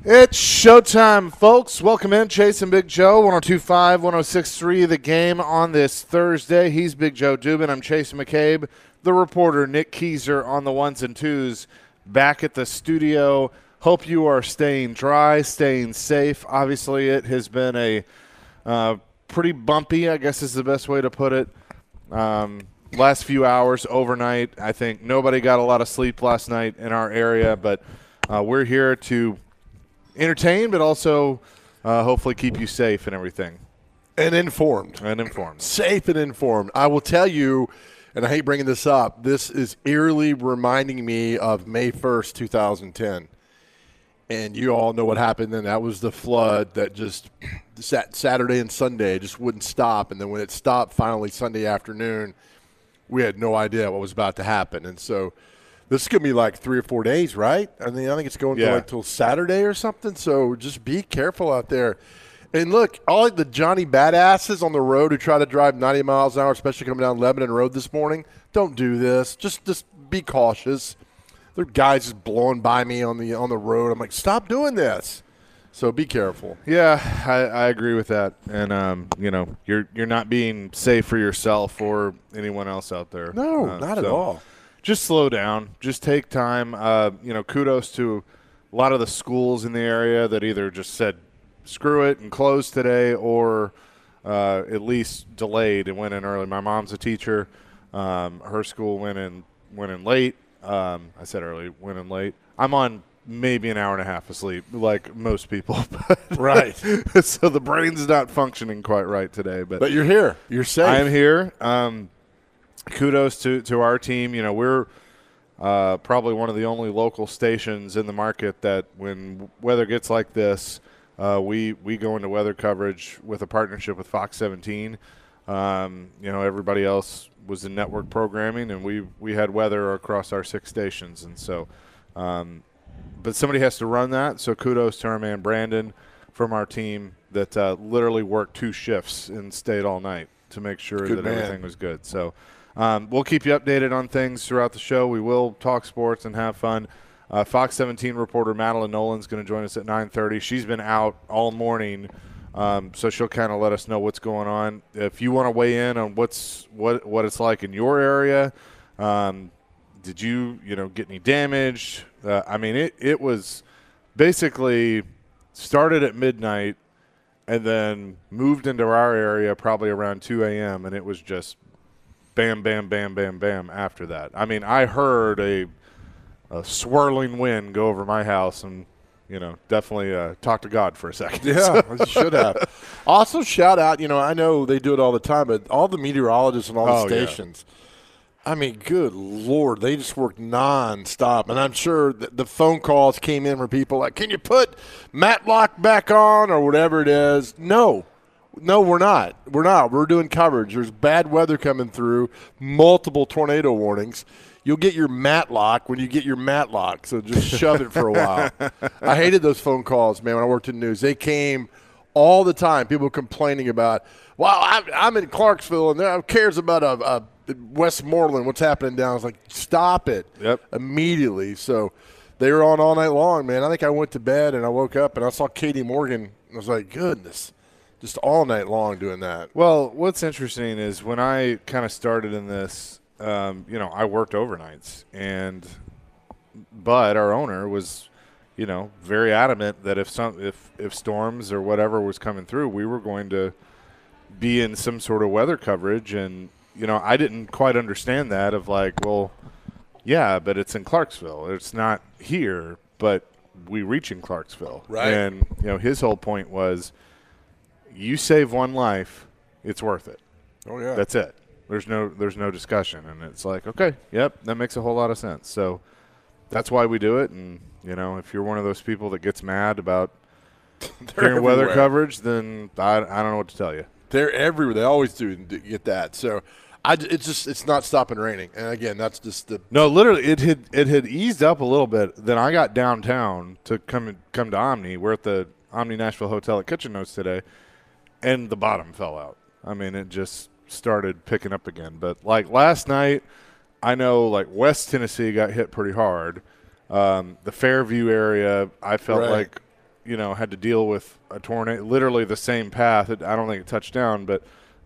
It's showtime, folks. Welcome in, Chase and Big Joe, 102.5, 106.3, The Game on this Thursday. He's Big Joe Dubin. I'm Chase McCabe. The reporter, Nick Keyser, on the ones and twos, back at the studio. Hope you are staying dry, staying safe. Obviously, it has been a pretty bumpy, I guess is the best way to put it, last few hours, overnight. I think nobody got a lot of sleep last night in our area, but we're here to entertain, but also hopefully keep you safe and everything. And informed. Safe and informed. I will tell you, and I hate bringing this up, this is eerily reminding me of May 1st, 2010. And you all know what happened then. That was the flood that just Saturday and Sunday just wouldn't stop. And then when it stopped finally Sunday afternoon, we had no idea what was about to happen. And so this is going to be like 3 or 4 days, right? I mean, I think it's going to till Saturday or something. So just be careful out there. And look, all the Johnny Badasses on the road who try to drive 90 miles an hour, especially coming down Lebanon Road this morning, don't do this. Just be cautious. There are guys just blowing by me on the road. I'm like, stop doing this. So be careful. Yeah, I agree with that. And you're not being safe for yourself or anyone else out there. No, not at all. Just slow down. Just take time. Kudos to a lot of the schools in the area that either just said screw it and closed today or at least delayed and went in early. My mom's a teacher. Her school went in late. I said early, went in late. I'm on maybe an hour and a half of sleep, like most people. Right. So the brain's not functioning quite right today. But you're here. You're safe. I am here. Kudos to our team. You know, we're probably one of the only local stations in the market that when weather gets like this, we go into weather coverage with a partnership with Fox 17. Everybody else was in network programming, and we had weather across our 6 stations. And so but somebody has to run that, so kudos to our man Brandon from our team that literally worked 2 shifts and stayed all night to make sure that everything was good. So we'll keep you updated on things throughout the show. We will talk sports and have fun. Fox 17 reporter Madeline Nolan's going to join us at 9:30. She's been out all morning, so she'll kind of let us know what's going on. If you want to weigh in on what it's like in your area, did you get any damage? It was basically started at midnight and then moved into our area probably around 2 a.m., and it was just bam, bam, bam, bam, bam after that. I mean, I heard a swirling wind go over my house and, definitely talk to God for a second. Yeah, you should have. Also, shout out, I know they do it all the time, but all the meteorologists and all the stations. Yeah. I mean, good Lord, they just work nonstop. And I'm sure the phone calls came in from people like, can you put Matlock back on or whatever it is? No, we're not. We're doing coverage. There's bad weather coming through, multiple tornado warnings. You'll get your Matlock when you get your Matlock, so just shove it for a while. I hated those phone calls, man, when I worked in news. They came all the time, people complaining about, well, I'm in Clarksville, and who cares about a Westmoreland, what's happening down? I was like, stop it immediately. So they were on all night long, man. I think I went to bed, and I woke up, and I saw Katie Morgan. I was like, goodness. Just all night long doing that. Well, what's interesting is when I kind of started in this, I worked overnights, but our owner was, very adamant that if storms or whatever was coming through, we were going to be in some sort of weather coverage. And, I didn't quite understand that of like, well, yeah, but it's in Clarksville. It's not here, but we reach in Clarksville. Right. And, his whole point was, you save one life, it's worth it. Oh yeah, that's it. There's no discussion, and it's like, okay, yep, that makes a whole lot of sense. So that's why we do it. And if you're one of those people that gets mad about hearing weather coverage, then I don't know what to tell you. They're everywhere. They always do get that. So it's not stopping raining. And again, that's just literally it had eased up a little bit. Then I got downtown to come to Omni. We're at the Omni Nashville Hotel at Kitchen Notes today. And the bottom fell out. I mean, it just started picking up again. But, like, last night, I know, like, West Tennessee got hit pretty hard. The Fairview area, I felt like, had to deal with a tornado, literally the same path. I don't think it touched down, but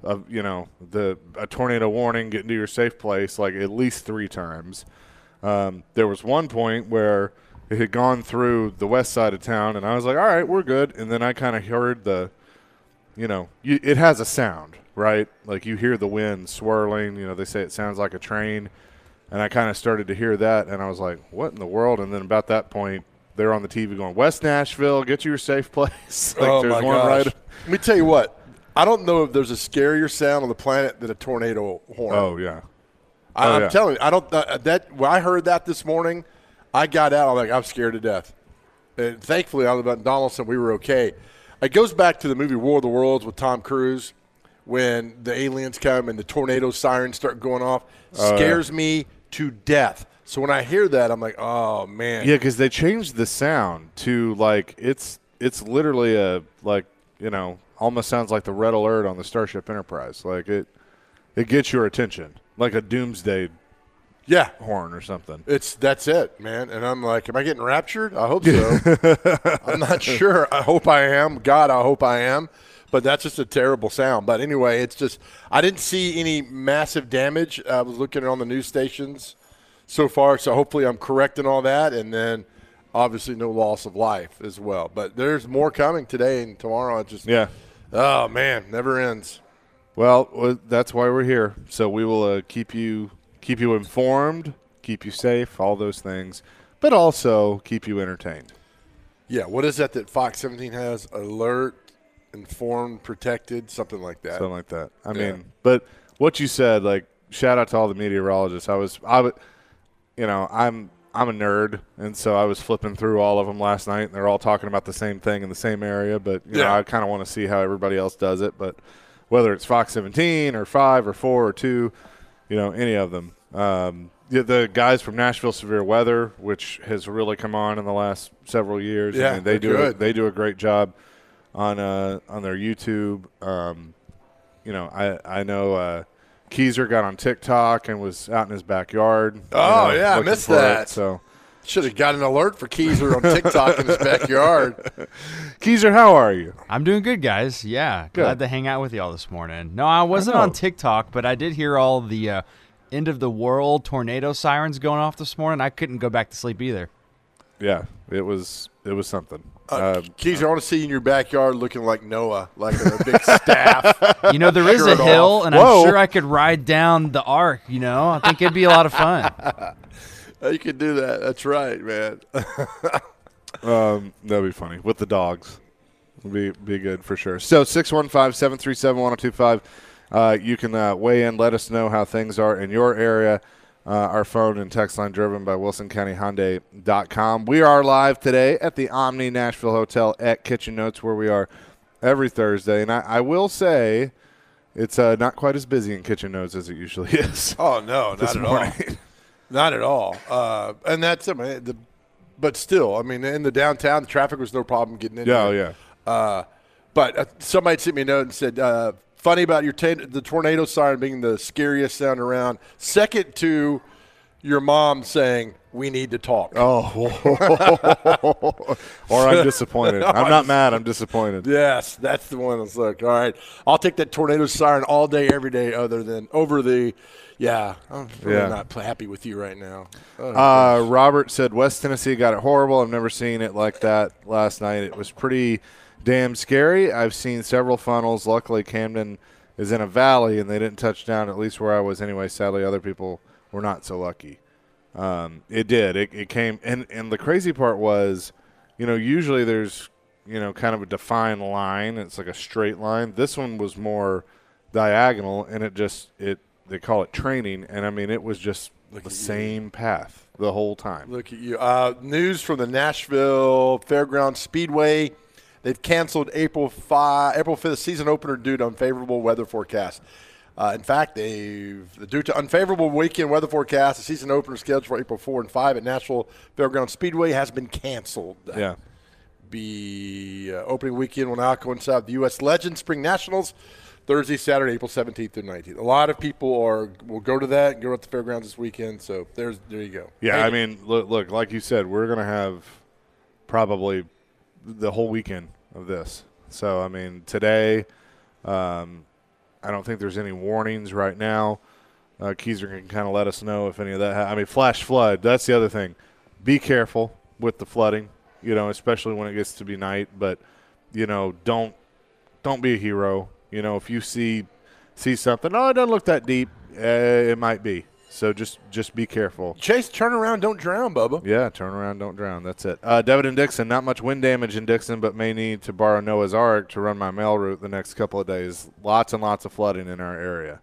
a tornado warning, getting to your safe place like at least 3 times. There was one point where it had gone through the west side of town, and I was like, all right, we're good. And then I kind of heard it has a sound, right? Like you hear the wind swirling. They say it sounds like a train. And I kind of started to hear that, and I was like, what in the world? And then about that point, they're on the TV going, West Nashville, get to your safe place. Oh, my gosh. Let me tell you what. I don't know if there's a scarier sound on the planet than a tornado horn. Oh, yeah. I'm telling you, I don't when I heard that this morning, I got out. I'm like, I'm scared to death. And thankfully, I live out in Donaldson. We were okay. It goes back to the movie War of the Worlds with Tom Cruise when the aliens come and the tornado sirens start going off. Scares me to death. So when I hear that, I'm like, oh, man. Yeah, because they changed the sound to, like, it's literally almost sounds like the red alert on the Starship Enterprise. Like, it gets your attention, like a doomsday horn or something. That's it, man. And I'm like, am I getting raptured? I hope so. I'm not sure. I hope I am. God, I hope I am. But that's just a terrible sound. But anyway, it's just I didn't see any massive damage. I was looking on the news stations so far, so hopefully I'm correct in all that. And then obviously no loss of life as well. But there's more coming today and tomorrow. It just oh, man, never ends. Well, that's why we're here. So we will keep you informed, keep you safe, all those things, but also keep you entertained. Yeah, what is that Fox 17 has? Alert, informed, protected, something like that. Something like that. I mean, but what you said, like, shout out to all the meteorologists. I'm a nerd, and so I was flipping through all of them last night, and they're all talking about the same thing in the same area. But you know, I kind of want to see how everybody else does it. But whether it's Fox 17 or 5 or 4 or 2, any of them. The guys from Nashville Severe Weather, which has really come on in the last several years. Yeah, I mean, they do a great job on their YouTube. I know Keyser got on TikTok and was out in his backyard. I missed that. So should have got an alert for Keyser on TikTok in his backyard. Keyser, how are you? I'm doing good, guys. Yeah, glad to hang out with y'all this morning. No, I wasn't on TikTok, but I did hear all the end of the world tornado sirens going off this morning. I couldn't go back to sleep either. Yeah, it was something. Keyser, I want to see you in your backyard looking like Noah, like a big staff. There is a hill, and I'm sure I could ride down the ark. I think it'd be a lot of fun. You could do that. That's right, man. That'd be funny with the dogs. It'd be good for sure. So 615-737-1025. You can weigh in. Let us know how things are in your area. Our phone and text line driven by WilsonCountyHyundai.com. We are live today at the Omni Nashville Hotel at Kitchen Notes, where we are every Thursday. And I will say it's not quite as busy in Kitchen Notes as it usually is. Oh, no, not at all. Not at all. And that's but still, I mean, in the downtown, the traffic was no problem getting in there. Yeah. But somebody sent me a note and said, funny about the tornado siren being the scariest sound around. Second to your mom saying, we need to talk. Oh. Or I'm disappointed. I'm not mad. I'm disappointed. Yes, that's the one that's like, all right, I'll take that tornado siren all day, every day, other than over the – I'm really not happy with you right now. Robert said West Tennessee got it horrible. I've never seen it like that last night. It was pretty damn scary. I've seen several funnels. Luckily, Camden is in a valley, and they didn't touch down, at least where I was anyway. Sadly, other people were not so lucky. It did. It came – and the crazy part was, usually there's, kind of a defined line. It's like a straight line. This one was more diagonal, and they call it training, and I mean it was just the same path the whole time. Look at you. News from the Nashville Fairgrounds Speedway. They've canceled April 5th season opener due to unfavorable weather forecast. In fact, due to unfavorable weekend weather forecast, the season opener scheduled for April 4 and 5 at Nashville Fairgrounds Speedway has been canceled. Yeah. Opening weekend will now coincide with the U.S. Legends Spring Nationals, Thursday, Saturday, April 17th through 19th. A lot of people will go to that and go to the fairgrounds this weekend. So there you go. Yeah, I mean, look, like you said, we're going to have probably the whole weekend of this. So, I mean, today, I don't think there's any warnings right now. Keyser can kind of let us know if any of that flash flood, that's the other thing. Be careful with the flooding, especially when it gets to be night. But, don't be a hero. If you see something, it doesn't look that deep, it might be. So just be careful. Chase, turn around, don't drown, Bubba. Yeah, turn around, don't drown. That's it. Devitt and Dixon, not much wind damage in Dixon, but may need to borrow Noah's Ark to run my mail route the next couple of days. Lots and lots of flooding in our area.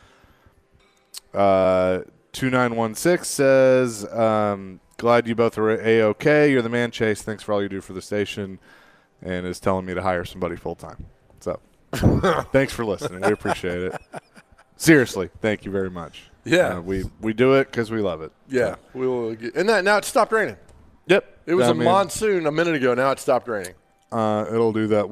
2916 says, glad you both are A-OK. You're the man, Chase. Thanks for all you do for the station, and is telling me to hire somebody full-time. So thanks for listening. We appreciate it. Seriously, thank you very much. Yeah. We do it because we love it. Yeah. So. Now it stopped raining. Yep. It was monsoon a minute ago. Now it stopped raining. It'll do that.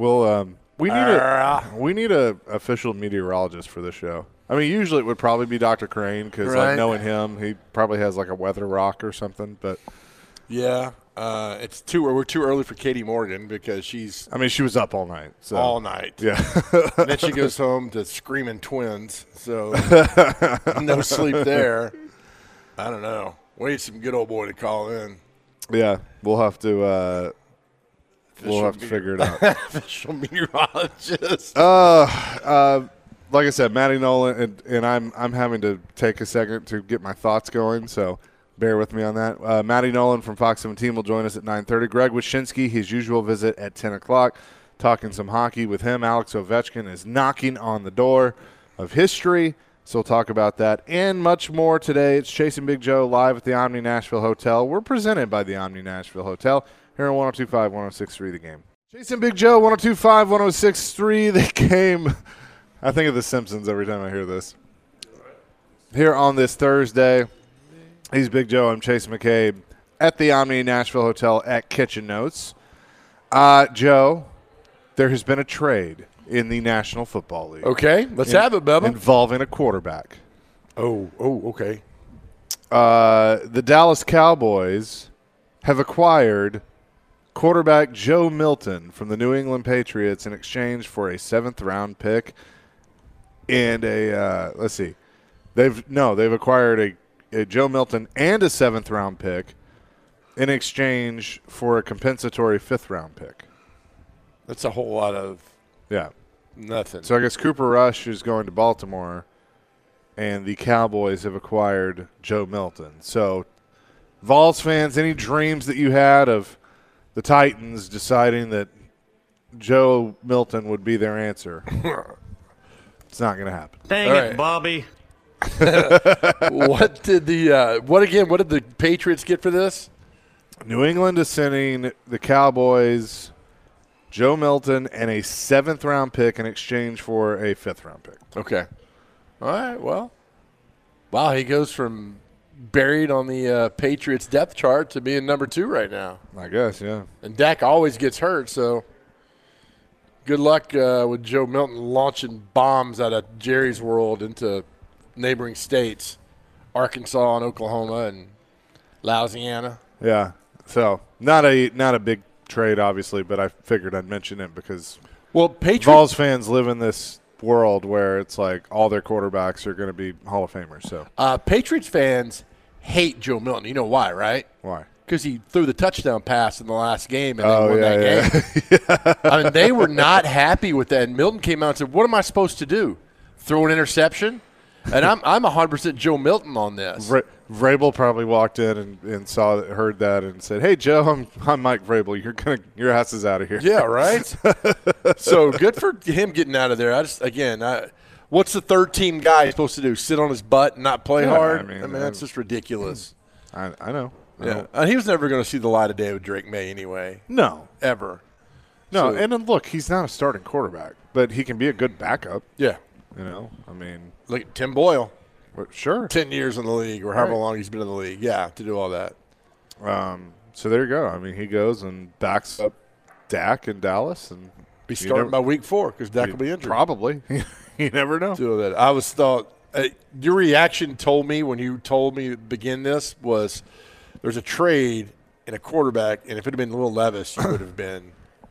We need a official meteorologist for this show. Usually it would probably be Dr. Crane because knowing him, he probably has like a weather rock or something. But yeah, we're too early for Katie Morgan because she's. She was up all night. So. All night. Yeah. And then she goes home to screaming twins. So no sleep there. I don't know. We need some good old boy to call in. Yeah, we'll have to. Figure it out. Official meteorologist. Like I said, Matty Nolan, and I'm having to take a second to get my thoughts going, so bear with me on that. Matty Nolan from Fox 17 will join us at 9:30. Greg Wyshynski, his usual visit at 10 o'clock, talking some hockey with him. Alex Ovechkin is knocking on the door of history, so we'll talk about that and much more today. It's Chase and Big Joe live at the Omni Nashville Hotel. We're presented by the Omni Nashville Hotel here on 102.5, 106.3 The Game. Chase and Big Joe, 102.5, 106.3 The Game. I think of The Simpsons every time I hear this. Here on this Thursday, he's Big Joe. I'm Chase McCabe at the Omni Nashville Hotel at Kitchen Notes. Joe, there has been a trade in the National Football League. Okay, let's have it, Bubba. Involving a quarterback. Oh, okay. The Dallas Cowboys have acquired quarterback Joe Milton from the New England Patriots in exchange for a 7th-round pick and they've acquired a Joe Milton and a 7th-round pick in exchange for a compensatory 5th-round pick. That's a whole lot of nothing. So I guess Cooper Rush is going to Baltimore, and the Cowboys have acquired Joe Milton. So, Vols fans, any dreams that you had of the Titans deciding that Joe Milton would be their answer, it's not going to happen. Dang it, Bobby. What did the Patriots get for this? New England is sending the Cowboys Joe Milton and a 7th-round pick in exchange for a 5th-round pick. Okay. All right, well. Wow, he goes from buried on the Patriots depth chart to being number 2 right now. I guess, yeah. And Dak always gets hurt, so good luck with Joe Milton launching bombs out of Jerry's world into neighboring states, Arkansas and Oklahoma and Louisiana. Yeah, so not a big trade, obviously, but I figured I'd mention it because Vols fans live in this world where it's like all their quarterbacks are going to be Hall of Famers. So Patriots fans hate Joe Milton. You know why, right? Why? Because he threw the touchdown pass in the last game and they won that game. They were not happy with that. And Milton came out and said, "What am I supposed to do? Throw an interception?" And I'm 100% Joe Milton on this. Vrabel probably walked in and heard that and said, "Hey Joe, I'm Mike Vrabel. Your ass is out of here." Yeah, right. So good for him getting out of there. What's the third-team guy supposed to do? Sit on his butt and not play hard? I mean, that's just ridiculous. I know. He was never going to see the light of day with Drake May anyway. No, ever. No, and then look, he's not a starting quarterback, but he can be a good backup. Yeah. Look at Tim Boyle. Sure. 10 years in the league or however long he's been in the league. Yeah, to do all that. So there you go. He goes and backs up Dak in Dallas. And be starting by week 4 because Dak will be injured. Probably. You never know. Do that. Your reaction told me when you told me to begin this was there's a trade in a quarterback, and if it had been Will Levis, you would have been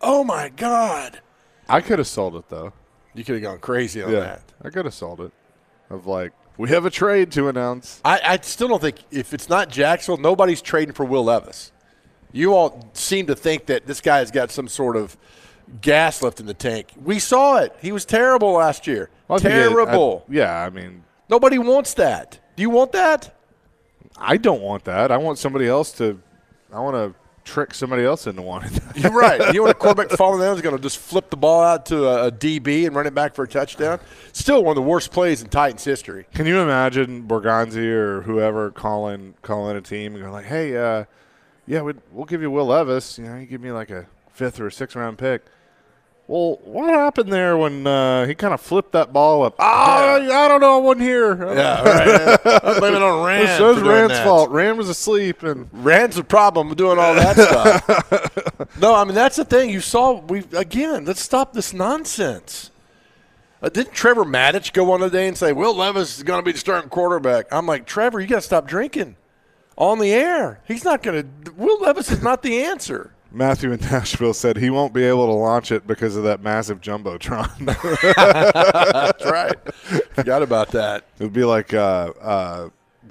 Oh, my God. I could have sold it, though. You could have gone crazy on that. I could have sold it. Of like, we have a trade to announce. I still don't think, if it's not Jacksonville, nobody's trading for Will Levis. You all seem to think that this guy has got some sort of gas left in the tank. We saw it. He was terrible last year. Terrible. I mean. Nobody wants that. Do you want that? I don't want that. I want somebody else to – I want to trick somebody else into wanting that. You're right. You want a quarterback falling down who's going to just flip the ball out to a DB and run it back for a touchdown? Still one of the worst plays in Titans history. Can you imagine Borgonzi or whoever calling a team and going like, hey, we'll give you Will Levis. You give me like a 5th or a 6th round pick. Well, what happened there when he kind of flipped that ball up? I don't know. I wasn't here. Yeah, right. I blame it on Rand. It was Rand's fault. Rand was asleep. And Rand's the problem with doing all that stuff. No, I mean, that's the thing. You saw, let's stop this nonsense. Didn't Trevor Maddich go on today and say, Will Levis is going to be the starting quarterback? I'm like, Trevor, you got to stop drinking on the air. He's not going to – Will Levis is not the answer. Matthew in Nashville said he won't be able to launch it because of that massive Jumbotron. That's right. Forgot about that. It would be like AJ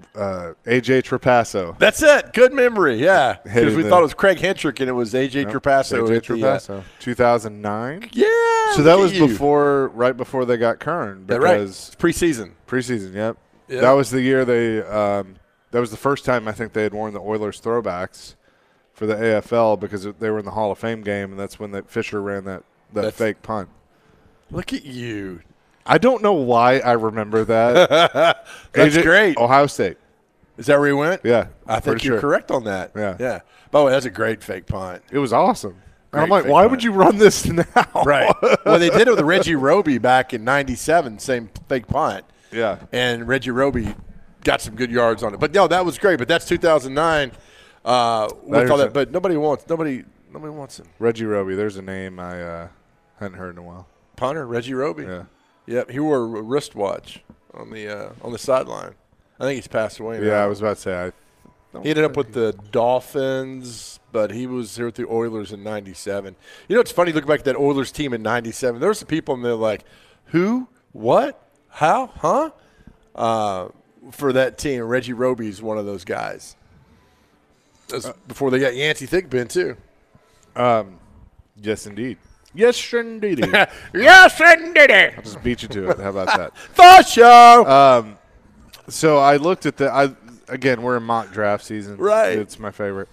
Trapasso. That's it. Good memory, yeah. Because we thought it was Craig Hentrick and it was AJ Trapasso. AJ Trapasso. 2009? Yeah. So that was right before they got Kern. That's right. Preseason. Preseason, yep. That was the year that was the first time I think they had worn the Oilers throwbacks for the AFL because they were in the Hall of Fame game, and that's when Fisher ran that fake punt. Look at you. I don't know why I remember that. That's great. Ohio State. Is that where he went? Yeah. I think you're correct on that. Yeah. By the way, that's a great fake punt. It was awesome. And I'm like, why would you run this now? Right. Well, they did it with Reggie Roby back in 97, same fake punt. Yeah. And Reggie Roby got some good yards on it. But, no, that was great. But that's 2009. With all that, but nobody wants him. Reggie Roby, there's a name I hadn't heard in a while. Punter, Reggie Roby. Yeah. Yep, he wore a wristwatch on the sideline. I think he's passed away now. Yeah, I was about to say. He ended up with the Dolphins, but he was here with the Oilers in 97. You know, it's funny, look back at that Oilers team in 97. There were some people in there like, who, what, how, huh? For that team, Reggie Roby's one of those guys. Before they got Yancey Thigpen, too. Yes, indeed. Yes, indeed. Yes, indeed. I'll just beat you to it. How about that? For sure. So I looked at again, we're in mock draft season. Right. It's my favorite.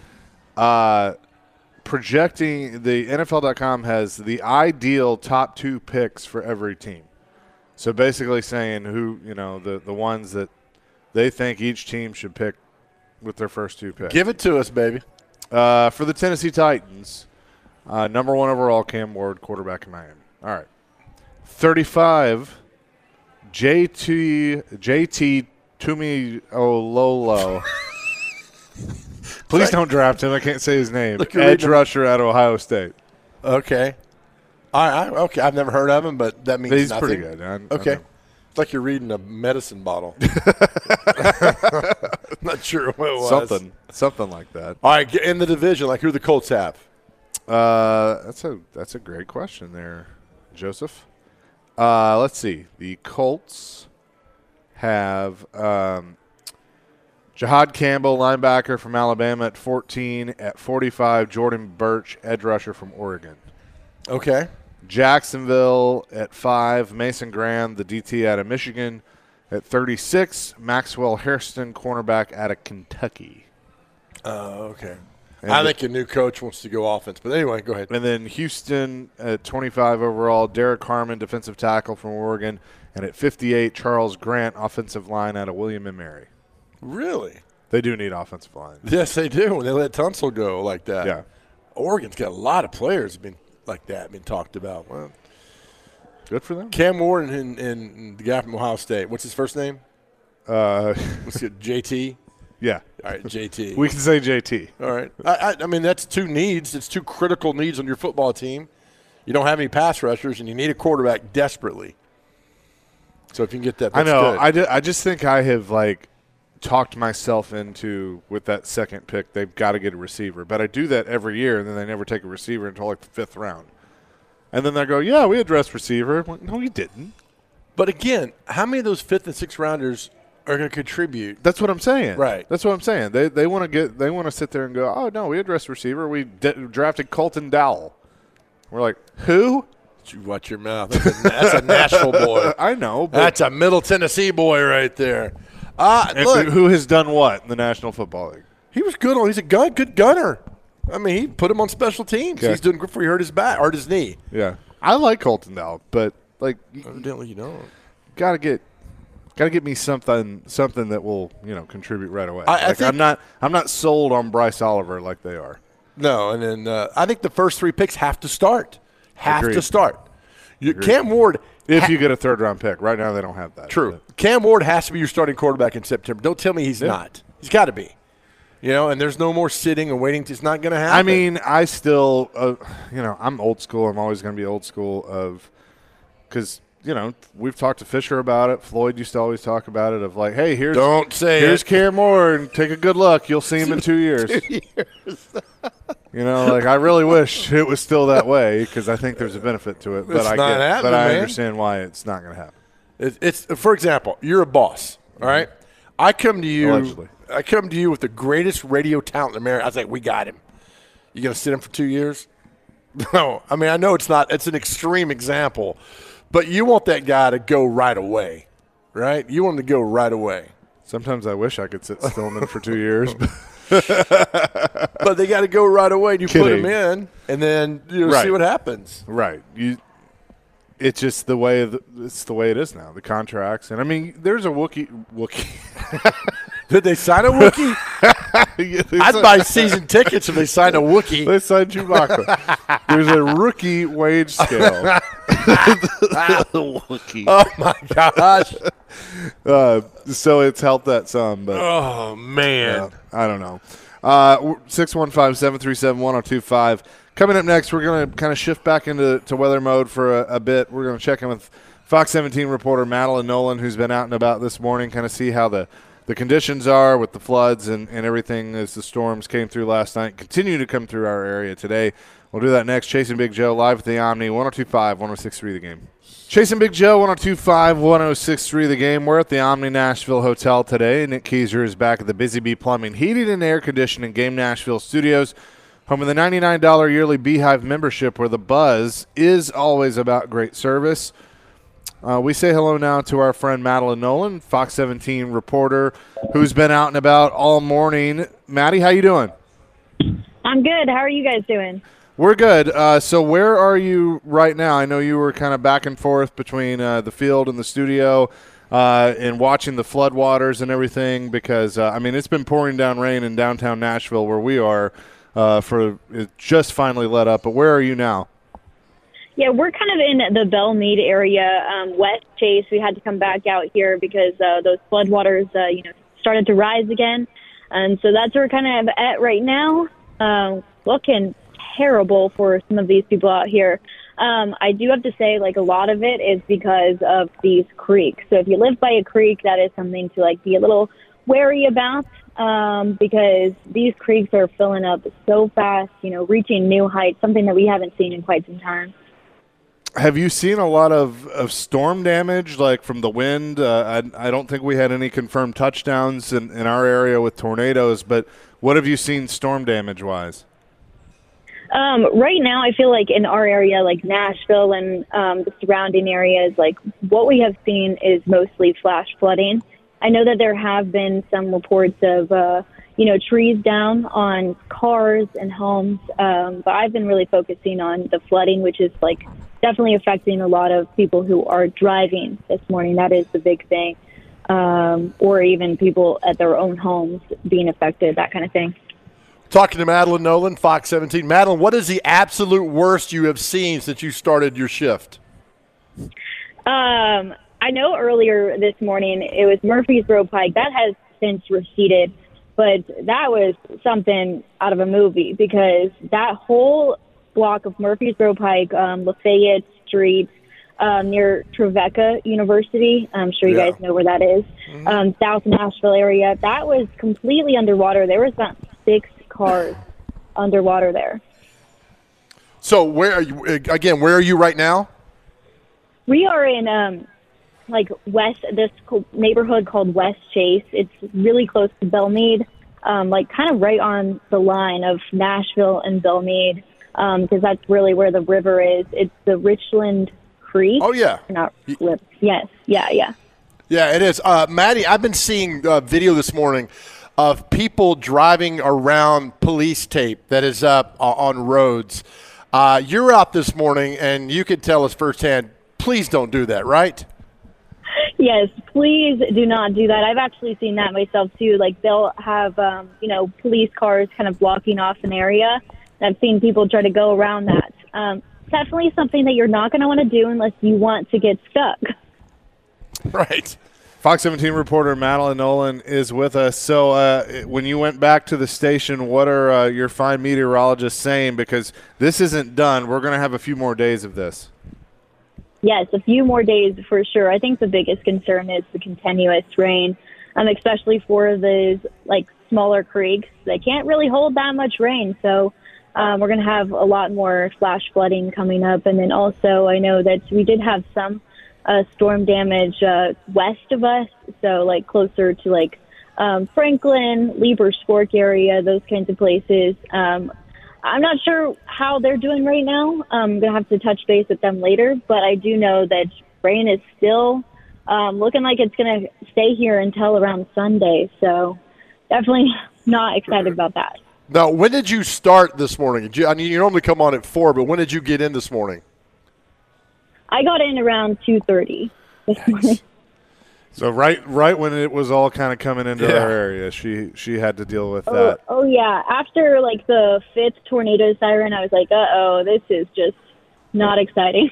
Projecting, the NFL.com has the ideal top 2 picks for every team. So basically saying who, the ones that they think each team should pick with their first 2 picks. Give it to us, baby. For the Tennessee Titans, number 1 overall, Cam Ward, quarterback in Miami. All right. 35, JT Tumiololo. Please don't draft him. I can't say his name. Edge rusher at Ohio State. Okay. All right. Okay. I've never heard of him, but that means he's nothing. Pretty good. Okay. It's like you're reading a medicine bottle. Not sure what it was. Something like that. All right. In the division, like who the Colts have? That's a great question there, Joseph. Let's see. The Colts have Jahad Campbell, linebacker from Alabama at 14. At 45, Jordan Birch, edge rusher from Oregon. Okay. Jacksonville at 5, Mason Graham, the DT out of Michigan. At 36, Maxwell Hairston, cornerback out of Kentucky. Okay. And I think your new coach wants to go offense. But anyway, go ahead. And then Houston at 25 overall, Derek Harmon, defensive tackle from Oregon. And at 58, Charles Grant, offensive line out of William & Mary. Really? They do need offensive line. Yes, they do. When they let Tunsil go like that. Yeah. Oregon's got a lot of players been talked about. Well, good for them. Cam Ward and the guy from Ohio State. What's his first name? What's it? JT? Yeah. All right, JT. We can say JT. All right. I mean, that's 2 needs. It's 2 critical needs on your football team. You don't have any pass rushers, and you need a quarterback desperately. So if you can get that, that's I know. good. I just think I have, talked myself into with that second pick, they've got to get a receiver. But I do that every year, and then they never take a receiver until like the 5th round. And then they go, yeah, we addressed receiver. I'm like, no, we didn't. But again, how many of those 5th and 6th rounders are going to contribute? That's what I'm saying. Right. That's what I'm saying. They want to sit there and go, oh no, we addressed receiver. We drafted Colton Dowell. We're like, who? You watch your mouth. That's a Nashville boy. I know. But that's a Middle Tennessee boy right there. Look, who has done what in the National Football League? He was good. He's a good gunner. I mean, he put him on special teams. Okay. He's doing good before he hurt his back, hurt his knee. Yeah, I like Colton Dowell, but like, evidently you don't. Gotta get me something that will contribute right away. I think, I'm not sold on Bryce Oliver like they are. No, and then I think the first 3 picks have to start. Agreed. To start. Cam Ward. If you get a 3rd-round pick. Right now they don't have that. True. But Cam Ward has to be your starting quarterback in September. Don't tell me he's not. He's got to be. And there's no more sitting and waiting. It's not going to happen. I mean, I still, I'm old school. I'm always going to be old school because, we've talked to Fisher about it. Floyd used to always talk about it of like, hey, here's Cam Ward. Take a good look. You'll see him in 2 years. 2 years. I really wish it was still that way because I think there's a benefit to it. But I understand why it's not going to happen. It's for example, you're a boss, all right? I come to you. Allegedly. I come to you with the greatest radio talent in America. I was like, we got him. You going to sit him for 2 years? No. I mean, I know it's an extreme example, but you want that guy to go right away, right? You want him to go right away. Sometimes I wish I could sit Stillman for 2 years. But they got to go right away. You put him in, and then see what happens. Right. It's just the way it is now. The contracts, and I mean, there's a Wookiee. Did they sign a Wookiee? I'd buy season tickets if they signed a Wookiee. They signed Chewbacca. There's a rookie wage scale. Wookiee. Oh my gosh. So it's helped that some, but oh man, I don't know. 615-737-1025. Coming up next, we're going to kind of shift back into weather mode for a bit. We're going to check in with Fox 17 reporter Madeline Nolan, who's been out and about this morning, kind of see how the conditions are with the floods and everything as the storms came through last night, continue to come through our area today. We'll do that next. Chasing Big Joe live at the Omni, 102.5, 106.3 The Game. Chasing Big Joe, 102.5, 106.3 The Game. We're at the Omni Nashville Hotel today. Nick Keiser is back at the Busy Bee Plumbing, Heating, and Air Conditioning Game Nashville Studios, home of the $99 yearly Beehive membership where the buzz is always about great service. We say hello now to our friend Madeline Nolan, Fox 17 reporter, who's been out and about all morning. Maddie, how you doing? I'm good. How are you guys doing? We're good. So where are you right now? I know you were kind of back and forth between the field and the studio and watching the floodwaters and everything because, it's been pouring down rain in downtown Nashville where we are it just finally let up. But where are you now? Yeah, we're kind of in the Belmead area, West Chase. We had to come back out here because those floodwaters, started to rise again. And so that's where we're kind of at right now, looking terrible for some of these people out here. I do have to say, a lot of it is because of these creeks. So if you live by a creek, that is something to, be a little wary about because these creeks are filling up so fast, reaching new heights, something that we haven't seen in quite some time. Have you seen a lot of storm damage, from the wind? I don't think we had any confirmed touchdowns in our area with tornadoes, but what have you seen storm damage-wise? Right now, I feel like in our area, Nashville and the surrounding areas, what we have seen is mostly flash flooding. I know that there have been some reports of, trees down on cars and homes, but I've been really focusing on the flooding, which is, definitely affecting a lot of people who are driving this morning. That is the big thing, or even people at their own homes being affected, that kind of thing. Talking to Madeline Nolan, Fox 17. Madeline, what is the absolute worst you have seen since you started your shift? I know earlier this morning it was Murfreesboro Pike. That has since receded, but that was something out of a movie because that whole block of Murfreesboro Pike, Lafayette Street, near Trevecca University. I'm sure you guys know where that is. South Nashville area. That was completely underwater. There was about 6 cars underwater there. So where are you again? Where are you right now? We are in this neighborhood called West Chase. It's really close to Belmead, kind of right on the line of Nashville and Belmead, because that's really where the river is. It's the Richland Creek. Oh yeah, yes, yeah. Yeah, it is. Maddie, I've been seeing video this morning of people driving around police tape that is up on roads. You're out this morning, and you can tell us firsthand. Please don't do that, right? Yes, please do not do that. I've actually seen that myself too. Like they'll have, police cars kind of blocking off an area. I've seen people try to go around that. Definitely something that you're not going to want to do unless you want to get stuck. Right. Fox 17 reporter Madeline Nolan is with us. So when you went back to the station, what are your fine meteorologists saying? Because this isn't done. We're going to have a few more days of this. Yes, a few more days for sure. I think the biggest concern is the continuous rain, especially for those smaller creeks. They can't really hold that much rain, so we're going to have a lot more flash flooding coming up. And then also I know that we did have some storm damage west of us, so closer to Franklin, Lieber, Spork area, those kinds of places. I'm not sure how they're doing right now. I'm going to have to touch base with them later, but I do know that rain is still looking like it's going to stay here until around Sunday, so definitely not excited about that. Now, when did you start this morning? I mean, you normally come on at 4, but when did you get in this morning? I got in around 2:30 this morning. So right when it was all kind of coming into our area, she had to deal with that. Oh yeah. After the 5th tornado siren, I was like, uh-oh, this is just not exciting.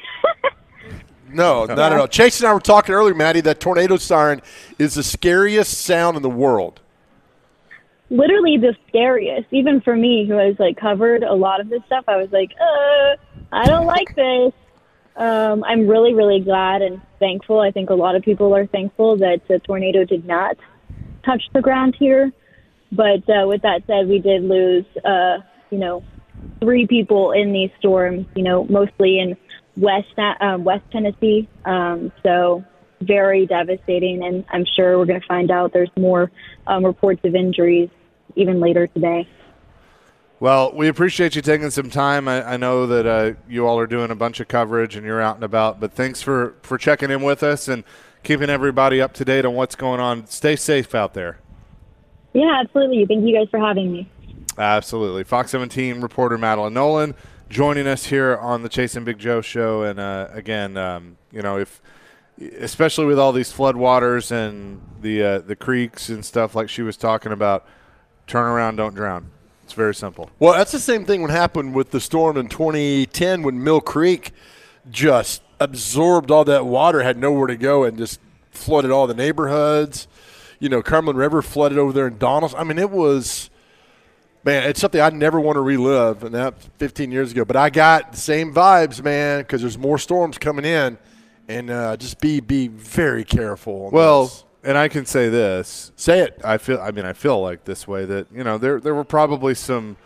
No, not at all. Chase and I were talking earlier, Maddie, that tornado siren is the scariest sound in the world. Literally the scariest. Even for me, who has covered a lot of this stuff, I was like, I don't like this. I'm really, really glad and thankful. I think a lot of people are thankful that the tornado did not touch the ground here. But with that said, we did lose, 3 people in these storms, mostly in West Tennessee. So very devastating. And I'm sure we're going to find out there's more reports of injuries even later today. Well, we appreciate you taking some time. I know that you all are doing a bunch of coverage and you're out and about, but thanks for checking in with us and keeping everybody up to date on what's going on. Stay safe out there. Yeah, absolutely. Thank you guys for having me. Absolutely. Fox 17 reporter Madeline Nolan joining us here on the Chase and Big Joe show. And again, if especially with all these floodwaters and the creeks and stuff like she was talking about, turn around, don't drown. It's very simple. Well, that's the same thing what happened with the storm in 2010 when Mill Creek just absorbed all that water, had nowhere to go, and just flooded all the neighborhoods. Cumberland River flooded over there in Donalds. I mean, it was – man, it's something I never want to relive, and that's 15 years ago. But I got the same vibes, man, because there's more storms coming in, and just be very careful. Well – and I can say this. Say it. I feel like this way that, there were probably some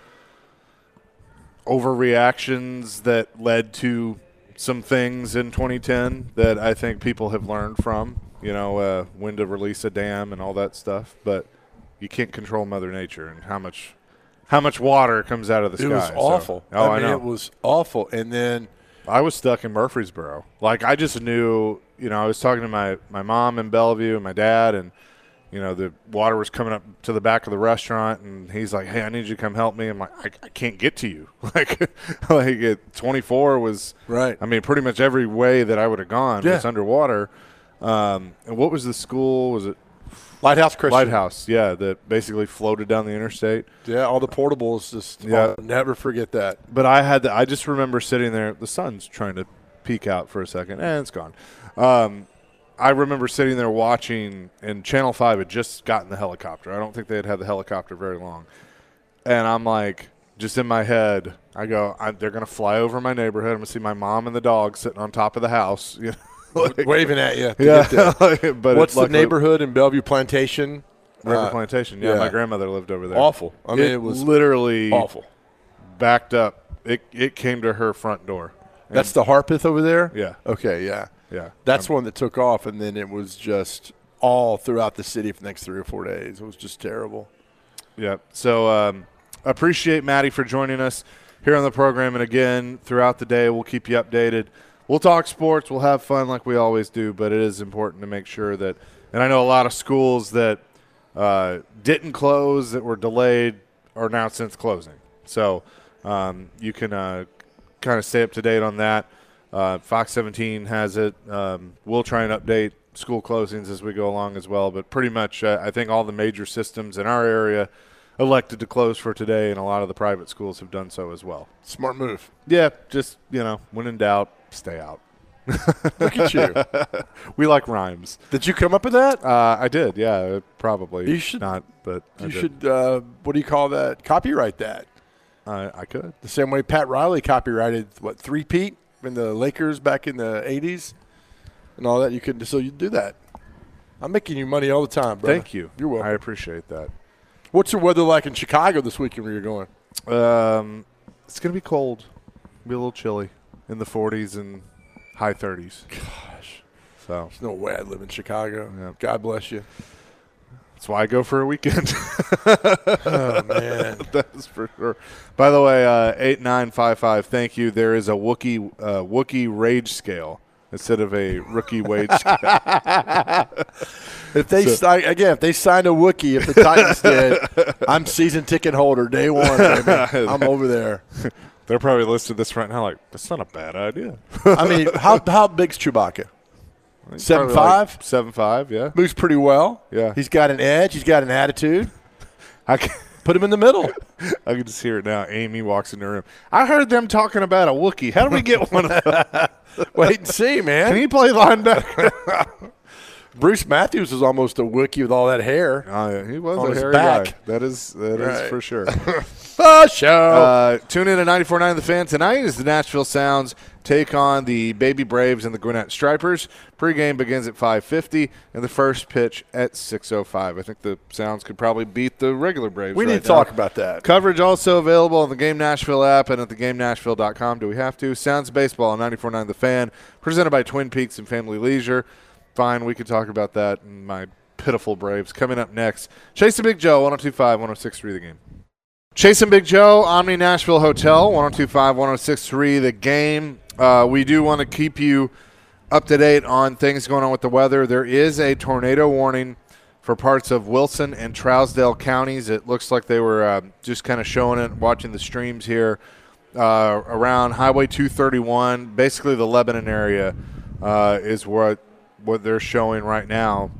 overreactions that led to some things in 2010 that I think people have learned from, when to release a dam and all that stuff. But you can't control Mother Nature and how much water comes out of the sky. It was awful. So, I know. It was awful. And then I was stuck in Murfreesboro. I just knew – I was talking to my mom in Bellevue and my dad, and, the water was coming up to the back of the restaurant, and he's like, hey, I need you to come help me. I'm like, I can't get to you. At 24 was – right. I mean, pretty much every way that I would have gone was underwater. And what was the school? Was it – Lighthouse Christian. Lighthouse, yeah, that basically floated down the interstate. Yeah, all the portables just I'll never forget that. But I just remember sitting there. The sun's trying to peek out for a second, and it's gone. I remember sitting there watching, and Channel 5 had just gotten the helicopter. I don't think they had the helicopter very long. And I'm like, just in my head, I go, they're going to fly over my neighborhood. I'm going to see my mom and the dog sitting on top of the house, waving at you. But what's the neighborhood in Bellevue Plantation? River Plantation. Yeah, my grandmother lived over there. Awful. I mean, it was literally awful. Backed up. It came to her front door. That's the Harpeth over there? Yeah. Okay, yeah. Yeah. That's one that took off, and then it was just all throughout the city for the next 3 or 4 days. It was just terrible. Yeah. So appreciate Maddie for joining us here on the program. And, again, throughout the day, we'll keep you updated. We'll talk sports. We'll have fun like we always do, but it is important to make sure that – and I know a lot of schools that didn't close, that were delayed, are now since closing. So you can kind of stay up to date on that. Fox 17 has it. We'll try and update school closings as we go along as well. But pretty much I think all the major systems in our area elected to close for today, and a lot of the private schools have done so as well. Smart move. Yeah, just, when in doubt, stay out. Look at you. We like rhymes. Did you come up with that? I did, yeah, probably. You should not, but you should, what do you call that? Copyright that. I could. The same way Pat Riley copyrighted, three-peat in the Lakers back in the 80s and all that. So you do that. I'm making you money all the time, brother. Thank you. You're welcome. I appreciate that. What's your weather like in Chicago this weekend where you're going? It's going to be cold. Be a little chilly in the 40s and high 30s. Gosh. So there's no way I'd live in Chicago. Yeah. God bless you. That's why I go for a weekend. Oh, man. That's for sure. By the way, 8955, thank you. There is a Wookiee rage scale instead of a rookie wage scale. If they signed a Wookiee, if the Titans did, I'm season ticket holder day one, baby. I'm over there. They're probably listening to this right now like, that's not a bad idea. I mean, how big's Chewbacca? 7'5"? Like 7'5", yeah. Moves pretty well. Yeah. He's got an edge. He's got an attitude. Put him in the middle. I can just hear it now. Amy walks in the room. I heard them talking about a Wookiee. How do we get one of them? Wait and see, man. Can he play linebacker? Bruce Matthews was almost a Wookiee with all that hair. He was on a his hairy back. guy. That is for sure. For sure. Tune in to 94.9 The Fan tonight as the Nashville Sounds take on the Baby Braves and the Gwinnett Stripers. Pre-game begins at 5:50 and the first pitch at 6:05. I think the Sounds could probably beat the regular Braves. We need to talk about that. Coverage also available on the Game Nashville app and at thegamenashville.com. Do we have to? Sounds Baseball on 94.9 The Fan, presented by Twin Peaks and Family Leisure. Fine, we could talk about that and my pitiful Braves. Coming up next, Chase and Big Joe, 102.5, 106.3 The Game. Chase and Big Joe, Omni Nashville Hotel, 102.5, 106.3 The Game. We do want to keep you up to date on things going on with the weather. There is a tornado warning for parts of Wilson and Trousdale counties. It looks like they were just kind of showing it, watching the streams here around Highway 231. Basically, the Lebanon area is what they're showing right now.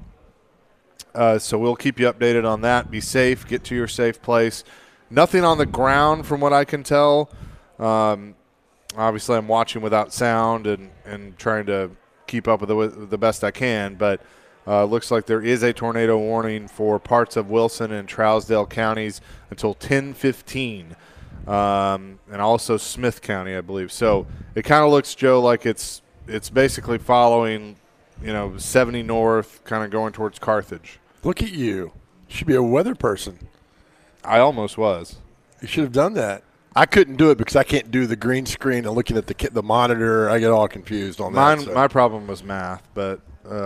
So we'll keep you updated on that. Be safe. Get to your safe place. Nothing on the ground from what I can tell. Obviously, I'm watching without sound and trying to keep up with it the best I can. But looks like there is a tornado warning for parts of Wilson and Trousdale counties until 10:15, and also Smith County, I believe. So it kind of looks, Joe, like it's basically following, 70 north, kind of going towards Carthage. Look at you. You should be a weather person. I almost was. You should have done that. I couldn't do it because I can't do the green screen and looking at the monitor. I get all confused on that. My problem was math, but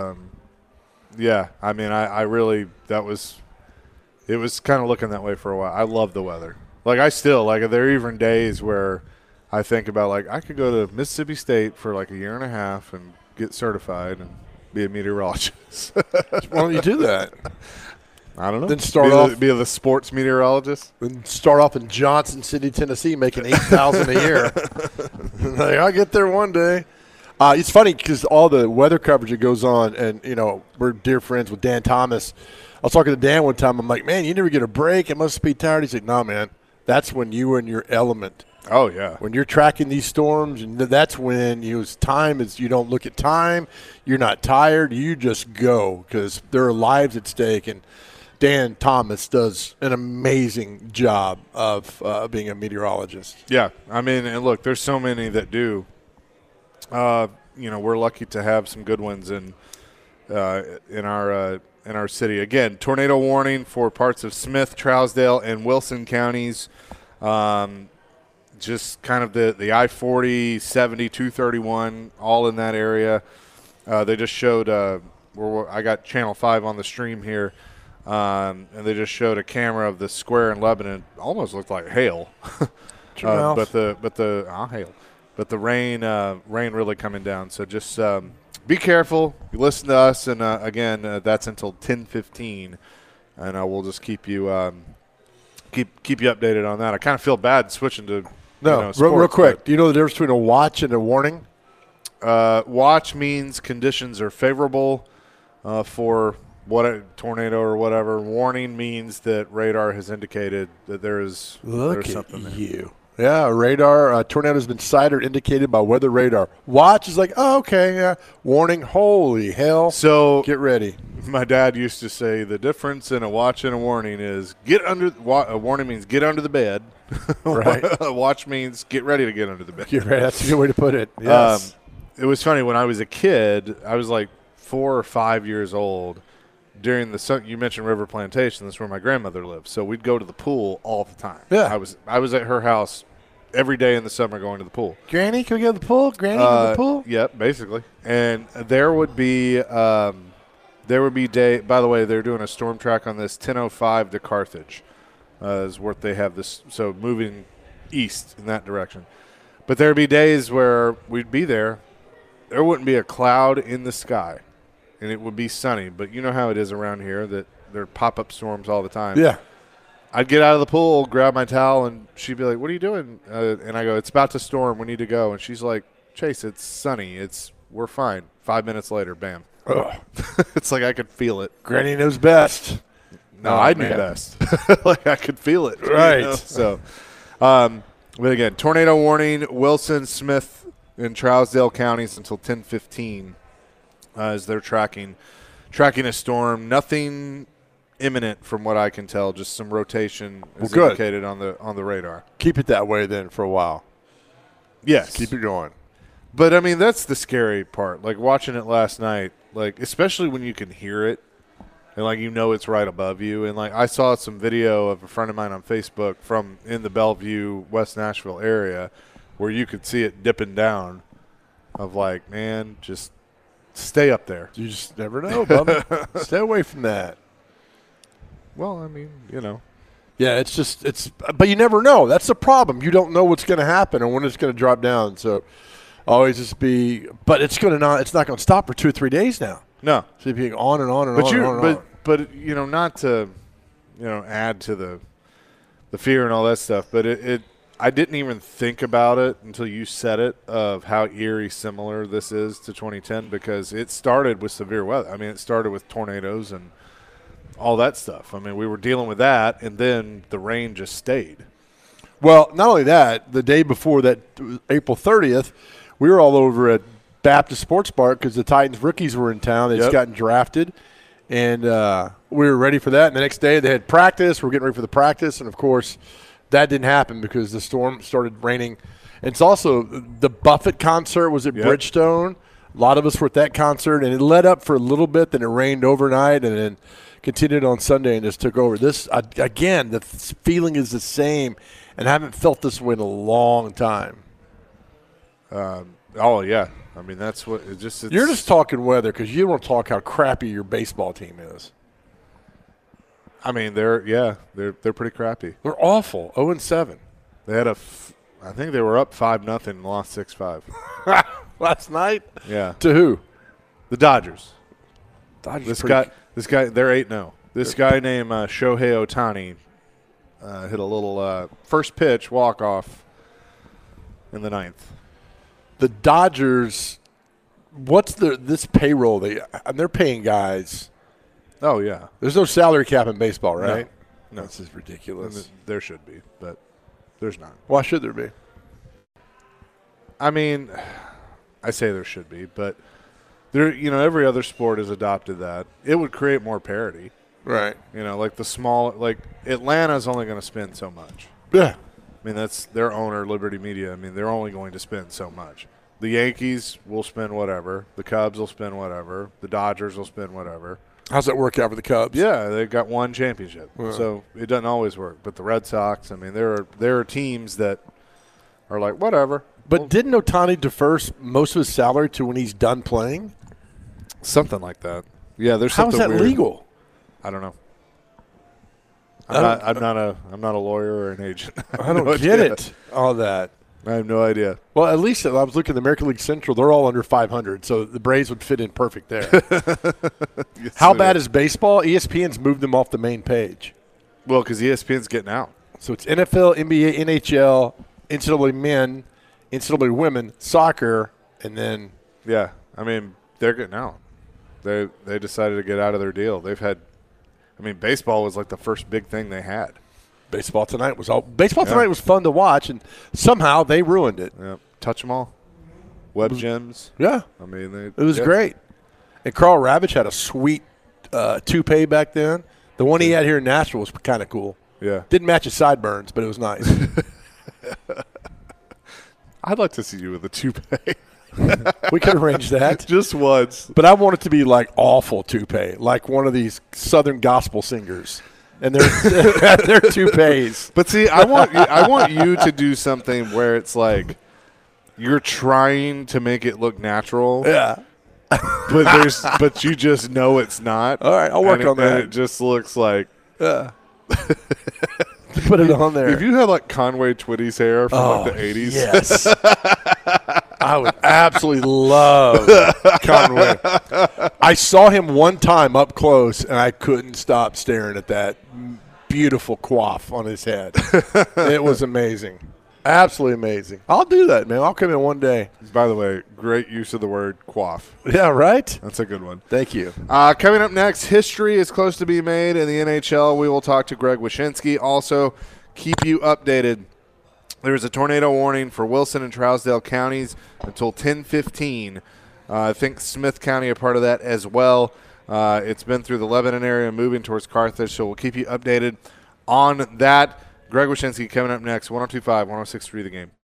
yeah, I mean, I really it was kind of looking that way for a while. I love the weather. Like there are even days where I think about I could go to Mississippi State for a year and a half and get certified and be a meteorologist. Why don't you do that? I don't know. Then be the sports meteorologist. Then start off in Johnson City, Tennessee, making $8,000 a year. I'll get there one day. It's funny because all the weather coverage that goes on, and we're dear friends with Dan Thomas. I was talking to Dan one time. I'm like, man, you never get a break. It must be tired. He's like, no, man. That's when you were in your element. Oh yeah. When you're tracking these storms, and that's when you don't look at time. You're not tired. You just go because there are lives at stake. And Dan Thomas does an amazing job of being a meteorologist. Yeah, I mean, and look, there's so many that do. We're lucky to have some good ones in our city. Again, tornado warning for parts of Smith, Trousdale, and Wilson counties. Just kind of the I-40, 70, 231, all in that area. They just showed I got Channel 5 on the stream here, and they just showed a camera of the square in Lebanon. Almost looked like hail. But the rain really coming down. So just be careful. You listen to us, and again, that's until 10:15, and we'll just keep you keep you updated on that. I kind of feel bad switching to sports, real quick. Do you know the difference between a watch and a warning? Watch means conditions are favorable for what a tornado or whatever. Warning means that radar has indicated that there's something there. You. Yeah, radar. Tornado has been sighted or indicated by weather radar. Watch is like, oh, okay, yeah. Warning, holy hell. So get ready. My dad used to say the difference in a watch and a warning is a warning means get under the bed. Right. A watch means get ready to get under the bed. Get ready. That's a good way to put it. Yes. It was funny when I was a kid. I was like 4 or 5 years old. During you mentioned River Plantation. That's where my grandmother lived. So we'd go to the pool all the time. Yeah. I was at her house every day in the summer going to the pool. Granny, can we go to the pool? Granny, go to the pool? Yep, basically. And there would be day. By the way, they're doing a storm track on this 10:05 to Carthage. Is what they have this. So moving east in that direction. But there'd be days where we'd be there. There wouldn't be a cloud in the sky. And it would be sunny, but you know how it is around here that there are pop-up storms all the time. Yeah. I'd get out of the pool, grab my towel, and she'd be like, "What are you doing?" And I go, "It's about to storm. We need to go." And she's like, "Chase, it's sunny. We're fine." 5 minutes later, bam. It's like I could feel it. Granny knows best. No, I knew best. Like I could feel it. Right. You know? So, but again, tornado warning, Wilson, Smith, and Trousdale counties until 10:15. As they're tracking a storm. Nothing imminent from what I can tell. Just some rotation is indicated on the radar. Keep it that way then for a while. Yes. Just keep it going. But, I mean, that's the scary part. Like, watching it last night, like, especially when you can hear it and, like, it's right above you. And, like, I saw some video of a friend of mine on Facebook from in the Bellevue, West Nashville area where you could see it dipping down of, like, man, just – stay up there. You just never know, Bubba. Stay away from that. Well, I mean, Yeah, but you never know. That's the problem. You don't know what's going to happen and when it's going to drop down. So always just but it's not going to stop for 2 or 3 days now. No. So being on and on and on. But not to, add to the fear and all that stuff, but I didn't even think about it until you said it, of how eerie similar this is to 2010, because it started with severe weather. I mean, it started with tornadoes and all that stuff. I mean, we were dealing with that, and then the rain just stayed. Well, not only that, the day before that, April 30th, we were all over at Baptist Sports Park because the Titans rookies were in town. They'd just gotten drafted, and we were ready for that. And the next day they had practice. We're getting ready for the practice, and, of course, that didn't happen because the storm started raining. And it's also the Buffett concert was at Bridgestone. A lot of us were at that concert, and it let up for a little bit. Then it rained overnight, and then continued on Sunday and just took over. This again, the feeling is the same, and I haven't felt this way in a long time. Oh yeah, I mean that's what it just. You're just talking weather because you don't want to talk how crappy your baseball team is. I mean, they're pretty crappy. They're awful. 0-7. They had I think they were up 5-0 and lost 6-5 last night. Yeah. To who? The Dodgers. This guy. They're 8-0. This guy named Shohei Ohtani hit a little first pitch walk off in the 9th. The Dodgers. What's this payroll? They're paying guys. Oh, yeah. There's no salary cap in baseball, right? No. This is ridiculous. There should be, but there's not. Why should there be? I mean, I say there should be, but every other sport has adopted that. It would create more parity. Right. You know, like the small, like Atlanta's only going to spend so much. Yeah. I mean, that's their owner, Liberty Media. I mean, they're only going to spend so much. The Yankees will spend whatever. The Cubs will spend whatever. The Dodgers will spend whatever. How's that work out for the Cubs? Yeah, they've got one championship. So it doesn't always work. But the Red Sox, I mean, there are teams that are like, whatever. But didn't Ohtani defer most of his salary to when he's done playing? Something like that. Yeah, there's How something is that weird. legal? I don't know. I'm not a lawyer or an agent. I don't get it. All that. I have no idea. Well, at least I was looking at the American League Central. They're all under 500, so the Braves would fit in perfect there. Yes, How bad is baseball? ESPN's moved them off the main page. Well, because ESPN's getting out. So it's NFL, NBA, NHL, NCAA men, NCAA women, soccer, and then Yeah, I mean, they're getting out. They decided to get out of their deal. They've had – I mean, baseball was like the first big thing they had. Baseball Tonight was Tonight was fun to watch, and somehow they ruined it. Yeah. Touch them all. Web gyms. Yeah. I mean, it was great. And Carl Ravitch had a sweet toupee back then. The one he had here in Nashville was kind of cool. Yeah. Didn't match his sideburns, but it was nice. I'd like to see you with a toupee. We could arrange that. Just once. But I want it to be like awful toupee, like one of these Southern gospel singers. And they're toupees. But see, I want you to do something where it's like you're trying to make it look natural. Yeah. But you just know it's not. All right, I'll work on that. And it just looks like put it on there. If you had like Conway Twitty's hair from like the 80s. Yes. I would absolutely love Conway. I saw him one time up close, and I couldn't stop staring at that beautiful coif on his head. It was amazing. Absolutely amazing. I'll do that, man. I'll come in one day. By the way, great use of the word coif. Yeah, right? That's a good one. Thank you. Coming up next, history is close to being made in the NHL. We will talk to Greg Wyshynski. Also, keep you updated. There is a tornado warning for Wilson and Trousdale counties until 10:15. I think Smith County a part of that as well. It's been through the Lebanon area, moving towards Carthage, so we'll keep you updated on that. Greg Wyshynski coming up next, 102.5, 106.3 The Game.